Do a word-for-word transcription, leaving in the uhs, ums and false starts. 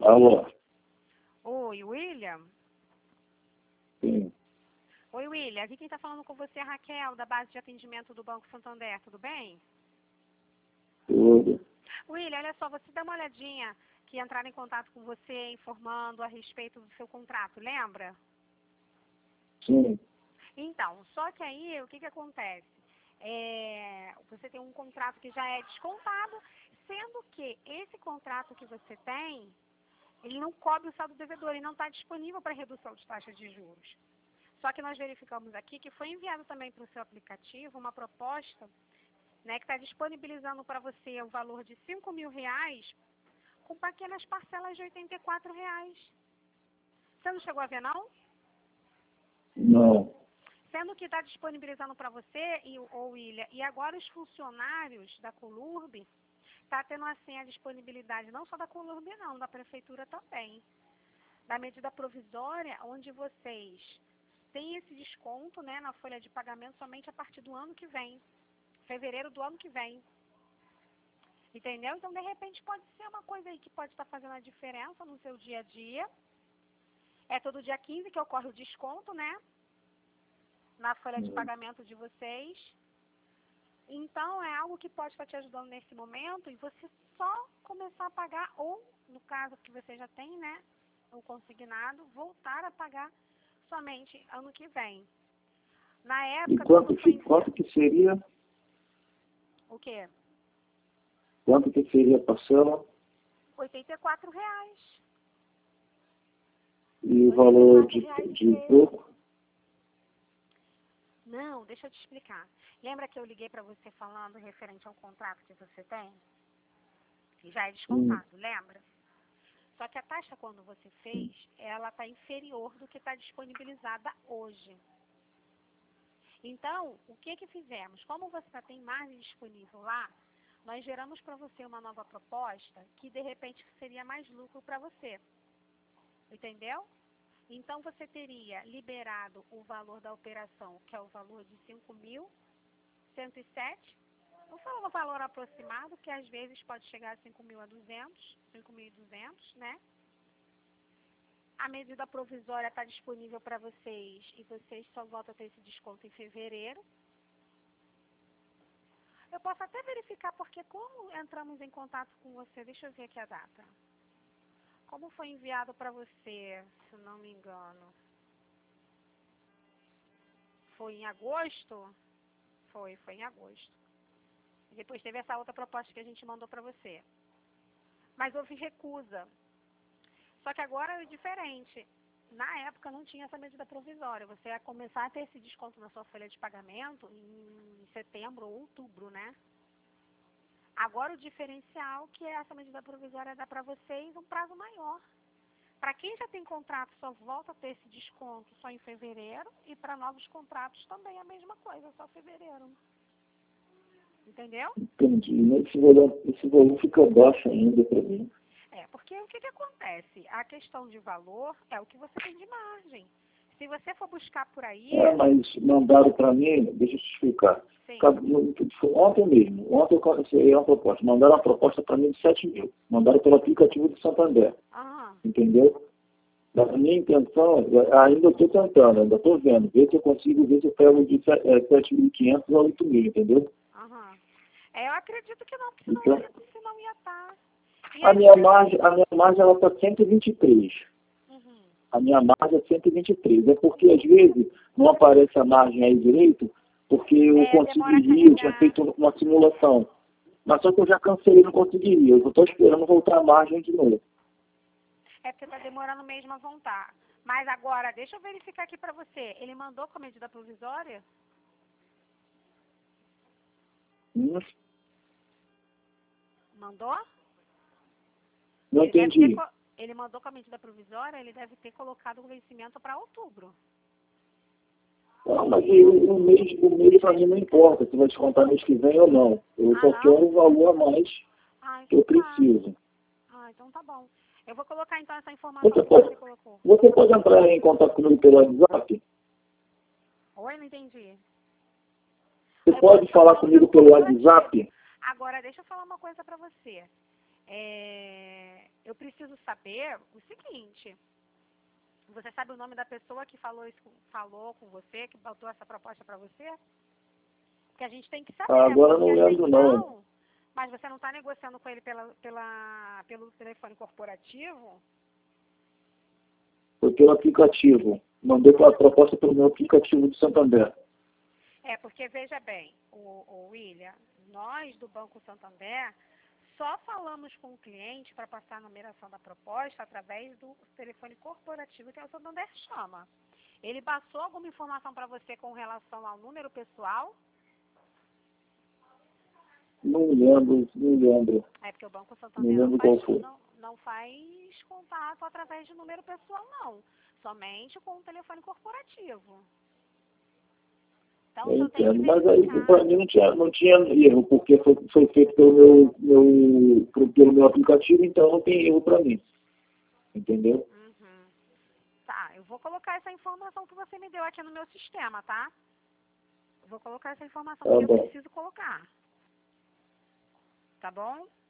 Alô? Oi, William? Sim. Oi, William. Aqui quem está falando com você é a Raquel, da base de atendimento do Banco Santander. Tudo bem? Tudo. William, olha só, você dá uma olhadinha que entraram em contato com você informando a respeito do seu contrato, lembra? Sim. Então, só que aí o que, que acontece? É, você tem um contrato que já é descontado, sendo que esse contrato que você tem, ele não cobre o saldo devedor, ele não está disponível para redução de taxa de juros. Só que nós verificamos aqui que foi enviado também para o seu aplicativo uma proposta, né, que está disponibilizando para você o valor de cinco mil reais com pequenas parcelas de oitenta e quatro reais. Você não chegou a ver, não? Não. Sendo que está disponibilizando para você, e, ou William, e agora os funcionários da Colurb, está tendo assim a disponibilidade, não só da Colurb não, da Prefeitura também, da medida provisória, onde vocês têm esse desconto, né, na folha de pagamento somente a partir do ano que vem, fevereiro do ano que vem. Entendeu? Então, de repente, pode ser uma coisa aí que pode estar fazendo a diferença no seu dia a dia. É todo dia quinze que ocorre o desconto, né? Na folha de pagamento de vocês. Então, é algo que pode estar te ajudando nesse momento e você só começar a pagar, ou, no caso que você já tem, né, o consignado, voltar a pagar somente ano que vem. Na E época, quanto quando foi... que, quanto que seria? O quê? Quanto que seria a parcela? oitenta e quatro reais. E o valor de, de pouco? Não, deixa eu te explicar. Lembra que eu liguei para você falando referente ao contrato que você tem? Que já é descontado, hum. lembra? Só que a taxa, quando você fez, ela está inferior do que está disponibilizada hoje. Então, o que que fizemos? Como você já tem margem disponível lá, nós geramos para você uma nova proposta que, de repente, seria mais lucro para você. Entendeu? Então, você teria liberado o valor da operação, que é o valor de cinco mil cento e sete. Vou falar um valor aproximado, que às vezes pode chegar a cinco mil e duzentos, cinco mil e duzentos, né? A medida provisória está disponível para vocês e vocês só voltam a ter esse desconto em fevereiro. Eu posso até verificar, porque como entramos em contato com você, deixa eu ver aqui a data. Como foi enviado para você, se não me engano? Foi em agosto? Foi, foi em agosto. E depois teve essa outra proposta que a gente mandou para você. Mas houve recusa. Só que agora é diferente. Na época não tinha essa medida provisória. Você ia começar a ter esse desconto na sua folha de pagamento em setembro ou outubro, né? Agora o diferencial que é essa medida provisória dá para vocês um prazo maior. Para quem já tem contrato, só volta a ter esse desconto só em fevereiro. E para novos contratos também é a mesma coisa, só fevereiro. Entendeu? Entendi. Esse valor, esse valor fica baixo ainda para mim. É, porque o que, que acontece? A questão de valor é o que você tem de margem. Se você for buscar por aí... É, mas mandaram para mim, deixa eu te explicar. Sim. Ontem mesmo, ontem eu recebi uma proposta. Mandaram uma proposta para mim de sete mil. Mandaram pelo aplicativo do Santander. Aham. Entendeu? A minha intenção, ainda estou tentando, ainda estou vendo, ver se eu consigo, ver se eu pego de sete mil e quinhentos a oito mil, entendeu? Aham. É, eu acredito que não, porque senão, Então, ia, senão ia estar. E a aí, minha margem, a minha margem ela está cento e vinte e três. Uhum. A minha margem é cento e vinte e três. É porque às vezes não aparece a margem aí direito, porque eu É, demora a conseguiria, eu tinha carregar. feito uma simulação. Mas só que eu já cancelei e não conseguiria. Eu estou esperando voltar a margem de novo. É porque está demorando mesmo a voltar. Mas agora, deixa eu verificar aqui para você. Ele mandou com a medida provisória? Hum? Mandou? Não Ele deve ter entendi. co- Ele mandou com a medida provisória, ele deve ter colocado o vencimento para outubro. Não, mas o, o mês, o mês para mim não importa se vai descontar mês que vem ou não. Eu Ah, só não? quero o valor a mais Ah, que então eu tá. preciso. Ah, então tá bom. Eu vou colocar então essa informação Você que pode, você colocou. você pode entrar em contato comigo pelo WhatsApp? Oi, não entendi. Você Eu pode posso falar falar no comigo seu pelo corporativo. WhatsApp? Agora, deixa eu falar uma coisa pra você. É, eu preciso saber o seguinte. Você sabe o nome da pessoa que falou, isso, falou com você, que botou essa proposta para você? Porque a gente tem que saber. Ah, agora não lembro, não. Então, mas você não está negociando com ele pela, pela, pelo telefone corporativo? Foi pelo aplicativo. Mandei a proposta pelo meu aplicativo do Santander. É, porque veja bem, o, o William, nós do Banco Santander só falamos com o cliente para passar a numeração da proposta através do telefone corporativo que é o Santander chama. Ele passou alguma informação para você com relação ao número pessoal? Não lembro, não lembro. É porque o Banco Não Santander não lembro qual faz, foi. não, não faz contato através de número pessoal, não. Somente com o telefone corporativo. Então, Eu eu tenho que entendo, mas aí verificar. para mim não tinha, não tinha erro, porque foi, foi feito pelo meu, meu, pro- pelo meu aplicativo, então não tem erro para mim. Entendeu? Uhum. Tá, eu vou colocar essa informação que você me deu aqui no meu sistema, tá? Eu vou colocar essa informação Tá que eu bom. preciso colocar. Tá bom?